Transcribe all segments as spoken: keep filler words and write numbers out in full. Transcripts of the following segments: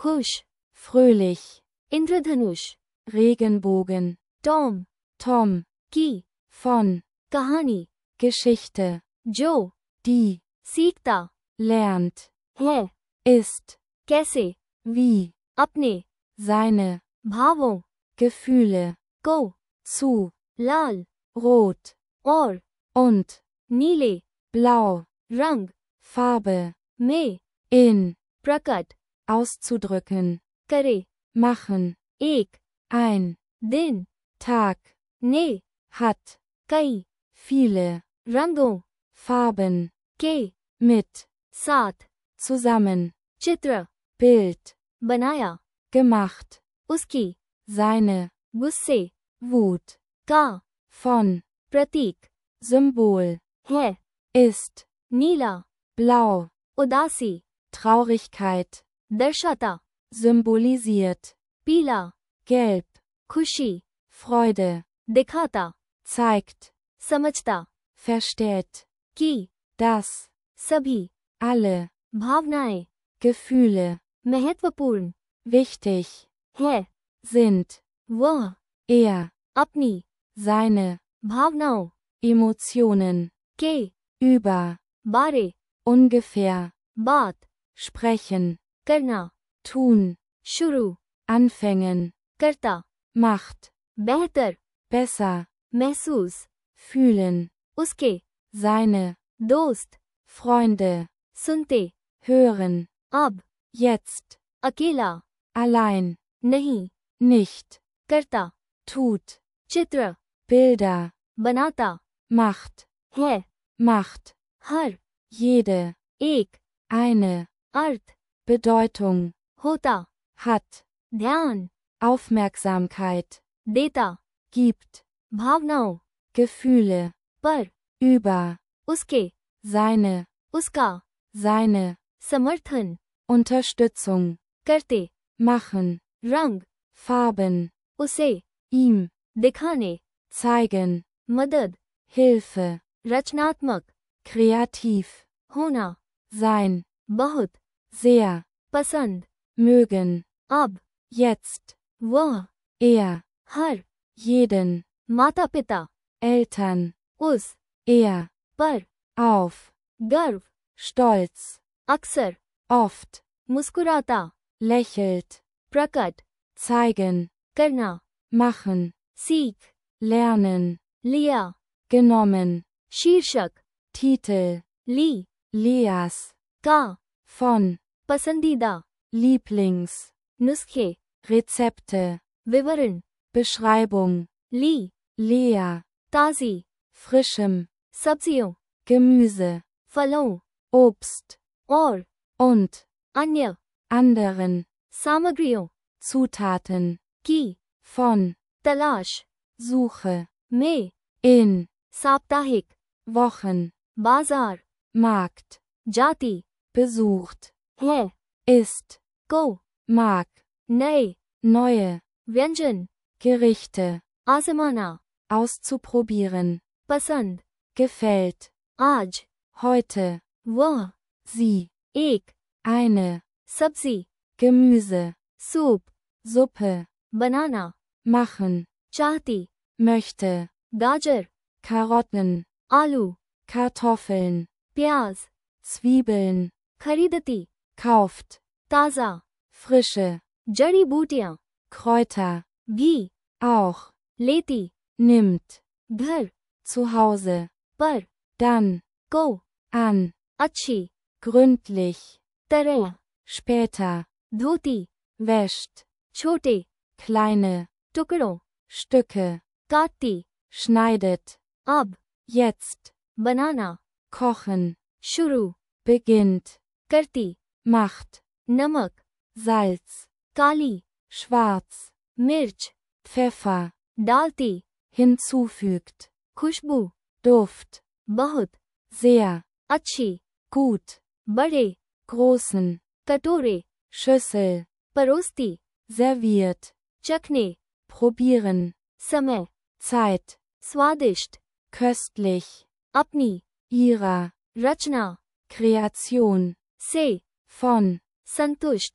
खुश, fröhlich, इंद्रधनुष, Regenbogen, Tom, Tom, की, von, कहानी, Geschichte, जो, die, सीखता, lernt, है, ist, कैसे, wie, अपने, seine, भावों, Gefühle, को, zu, लाल, rot, और, und, नीले, blau, रंग, Farbe, में, in, प्रकट, auszudrücken, करे, machen, एक, ein, दिन, Tag, ने, hat, कई, viele, रंगों, Farben, के, mit, साथ, zusammen, चित्र, Bild, बनाया, gemacht, उसकी, seine, गुस्से, Wut, का, von, प्रतीक, Symbol, है, ist, नीला, blau, उदासी, Traurigkeit, दर्शाता, symbolisiert, पीला, gelb, खुशी, Freude, दिखाता, zeigt, समझता, versteht, कि, das, सभी, alle, भावनाएं, Gefühle, महत्वपूर्ण, wichtig, है, sind, वह, er, अपनी, seine, भावनाओं, Emotionen, के, über, बारे, ungefähr, बात, sprechen, करना, tun, शुरू, anfangen, करता, macht, बेहतर, besser, महसूस, fühlen, उसके, seine, दोस्त, Freunde, सुनते, hören, अब, jetzt, अकेला, allein, नहीं, nicht, करता, tut, चित्र, Bilder, बनाता, macht, है, macht, हर, jede, एक, eine, अर्थ, Bedeutung, होता, hat, ध्यान, Aufmerksamkeit, देता, gibt, भावनाओं, Gefühle, पर, über, उसके, seine, उसका, seine, समर्थन, Unterstützung, करते, machen, रंग, Farben, उसे, ihm, दिखाने, zeigen, मदद, Hilfe, रचनात्मक, kreativ, होना, sein, बहुत, sehr, पसंद, mögen, अब, jetzt, वह, er, हर, jeden, माता पिता, Eltern, उस, er, पर, auf, गर्व, stolz, अक्सर, oft, मुस्कुराता, lächelt, प्रकट, zeigen, करना, machen, सीख, lernen, लिया, genommen, शीर्षक, Titel, ली, Leas, का, von, पसंदीदा, Lieblings, नुस्खे, Rezepte, विवरण, Beschreibung, ली, Lea, ताजी, frischem, सब्जियों, Gemüse, फलों, Obst, और, und, अन्य, anderen, सामग्रियों, Zutaten, की, von, तलाश, Suche, में, in, साप्ताहिक, Wochen, बाजार, Markt, जाति, besucht, है, ist, को, mag, नए, neue, व्यंजन, Gerichte, आजमाना, auszuprobieren, पसंद, gefällt, आज, heute, वह, sie, एक, eine, सब्जी, Gemüse, सूप, Suppe, बनाना, machen, चाहती, möchte, गाजर, Karotten, आलू, Kartoffeln, प्याज, Zwiebeln, खरीदती, kauft, ताजा, frische, जड़ी बूटियां, Kräuter, भी, auch, लेती, nimmt, घर, zu Hause, पर, dann, को, an, अच्छी, gründlich, तरह, später, धोती, wäscht, छोटे, kleine, टुकड़ों, Stücke, काटती, schneidet, अब, jetzt, बनाना, kochen, शुरू, beginnt, करती, macht, नमक, Salz, काली, schwarz, मिर्च, Pfeffer, डालती, hinzufügt, खुशबू, Duft, बहुत, sehr, अच्छी, gut, बड़े, großen, कटोरे, Schüssel, परोसती, serviert, चखने, probieren, समय, Zeit, स्वादिष्ट, köstlich, अपनी, ihrer, रचना, Kreation, से, von, संतुष्ट,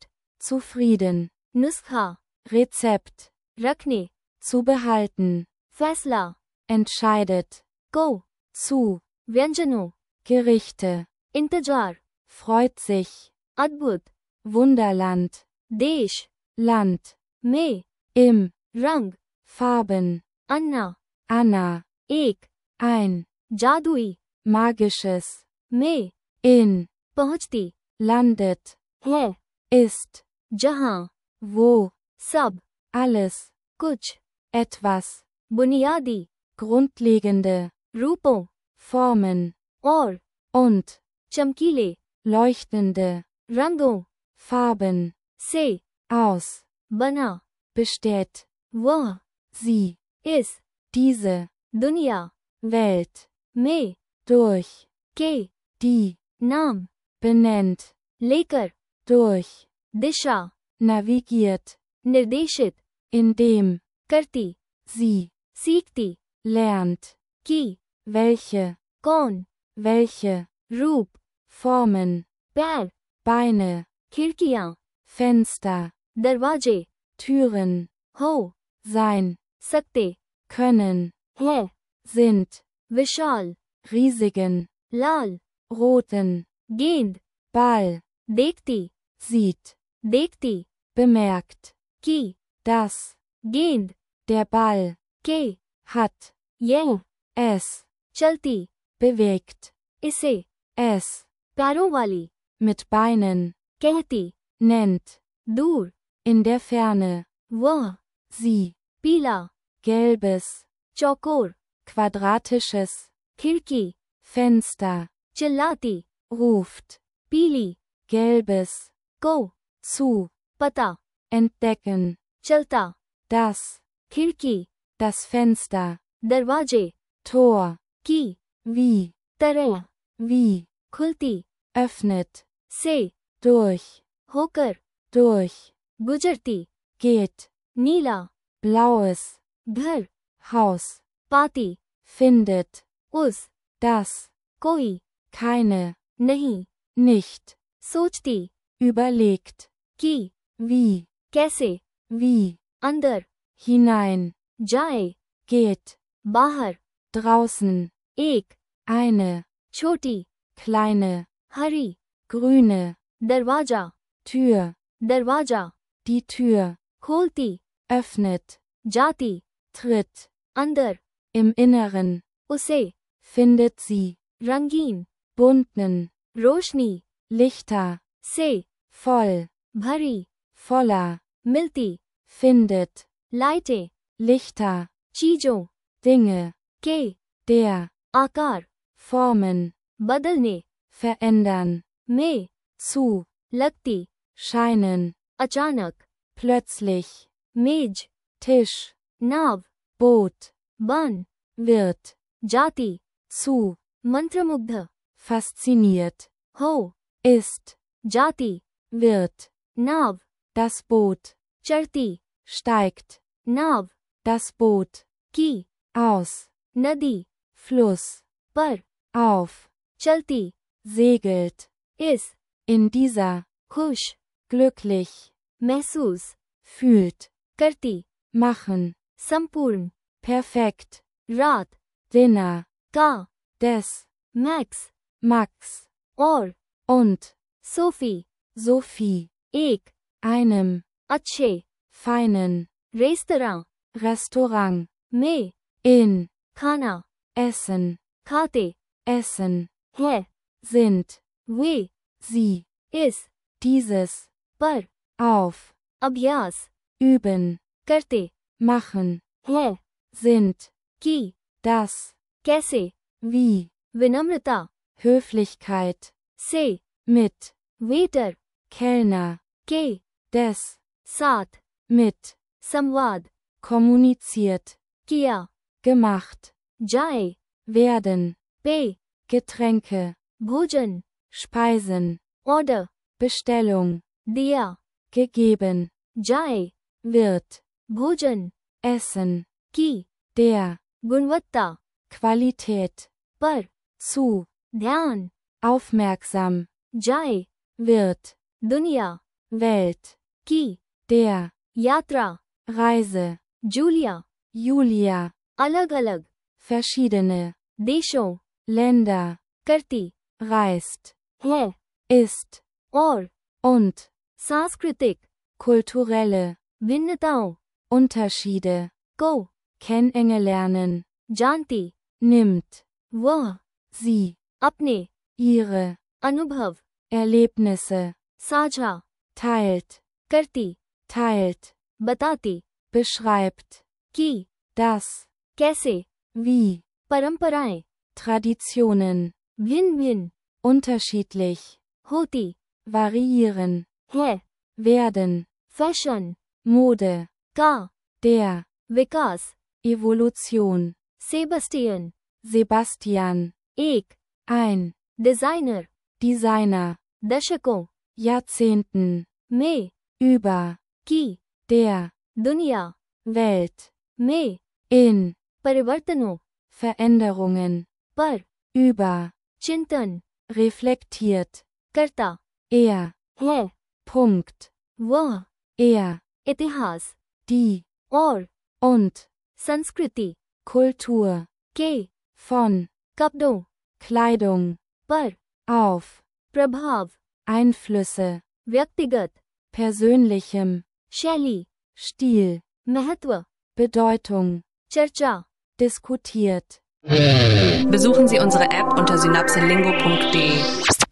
zufrieden, नुस्खा, Rezept, रखने, zu behalten, फैसला, entscheidet, को, zu, व्यंजनों, Gerichte, इंतजार, freut sich, अद्भुत, Wunderland, देश, Land, में, im, रंग, Farben, अन्ना, Anna, एक, ein, जादुई, magisches, में, in, पहुंचती, landet, है, ist, जहां, wo, सब, alles, कुछ, etwas, बुनियादी, grundlegende, रूपों, Formen, और, und, चमकीले, leuchtende, रंगों, Farben, से, aus, बना, besteht, वह, sie, इस, diese, दुनिया, Welt, में, durch, के, die, नाम, benennt, लेकर, durch, दिशा, navigiert, निर्देशित, indem, करती, sie, सीखती, lernt, की, welche, कौन, welche, रूप, Formen, पैर, Beine, खिड़कियां, Fenster, दरवाजे, Türen, हो, sein, सकते, können, है, sind, विशाल, riesigen, लाल, roten, गेंद, Ball, देखती, sieht, देखती, bemerkt, की, das, गेंद, der Ball, के, hat, यह, es, चलती, bewegt, इसे, es, पैरों वाली, mit Beinen, कहती, nennt, दूर, in der Ferne, वह, sie, पीला, gelbes, चौकोर, quadratisches, खिड़की, Fenster, चिल्लाती, ruft, पीली, gelbes, को, zu, पता, entdecken, चलता, das, खिड़की, das Fenster, दरवाजे, Tor, की, wie, तरह, wie, खुलती, öffnet, से, durch, होकर, durch, गुजरती, geht, नीला, blaues, घर, Haus, पाती, findet, उस, das, कोई, keine, नहीं, nicht, सोचती, überlegt, की, wie, कैसे, wie, अंदर, hinein, जाए, geht, बाहर, draußen, एक, eine, छोटी, kleine, हरी, grüne, दरवाजा, Tür, दरवाजा, die Tür, खोलती, öffnet, जाती, tritt, अंदर, im Inneren, उसे, findet sie, रंगीन, bunten, रोशनी, Lichter, से, voll, भरी, voller, मिलती, findet, लाइटें, Lichter, चीजों, Dinge, के, der, आकार, formen, बदलने, verändern, में, zu, लगती, scheinen, अचानक, plötzlich, मेज, Tisch, नाव, Boot, बन, wird, जाती, zu, मंत्रमुग्ध, fasziniert, हो, ist, जाती, wird, नाव, das Boot, चढ़ती, steigt, नाव, das Boot, की, aus, नदी, Fluss, पर, auf, चलती, segelt, इस, in dieser, खुश, glücklich, महसूस, fühlt, करती, machen, संपूर्ण, perfekt, रात, Dinner, का, des, मैक्स, Max, और, und, सोफी, Sophie, एक, einem, अच्छे, feinen, रेस्तरां, Restaurant, में, in, खाना, essen, खाते, essen, है, sind, वे, sie, इस, dieses, पर, auf, अभ्यास, üben, करते, machen, है, sind, की, das, कैसे, wie, विनम्रता, Höflichkeit, से, mit, वेटर, Kellner, के, des, साथ, mit, संवाद, kommuniziert, किया, gemacht, जाए, werden, पे, Getränke, भोजन, Speisen, ऑर्डर, Bestellung, दिया, gegeben, जाए, wird, भोजन, essen, की, der, गुणवत्ता, Qualität, पर, zu, ध्यान, aufmerksam, जाए, wird, दुनिया, Welt, की, der, यात्रा, Reise, जूलिया, Julia, अलग अलग, verschiedene, देशों, Länder, करती, reist, है, ist, और, und, सांस्कृतिक, kulturelle, भिन्नताओं, Unterschiede, को, kennenlernen, जानती, nimmt, वह, sie, अपने, ihre, अनुभव, Erlebnisse, साझा, teilt, करती, teilt, बताती, beschreibt, की, das, कैसे, wie, परंपराएं, Traditionen, भिन्न भिन्न, unterschiedlich, होती, variieren, है, werden, फैशन, Mode, का, der, विकास, Evolution, सेबस्टियन, Sebastian, एक, ein, डिजाइनर, Designer, दशकों, Jahrzehnten, में, über, की, der, दुनिया, Welt, में, in, परिवर्तनों, Veränderungen, पर, über, चिंतन, reflektiert, करता, er, है, Punkt, वह, er, इतिहास, die, और, und, संस्कृति, Kultur, के, von, कपड़ों, Kleidung, पर, auf, प्रभाव, Einflüsse, व्यक्तिगत, persönlichem, शैली, Stil, महत्व, Bedeutung, चर्चा, diskutiert. Besuchen Sie unsere App unter synapselingo punkt de.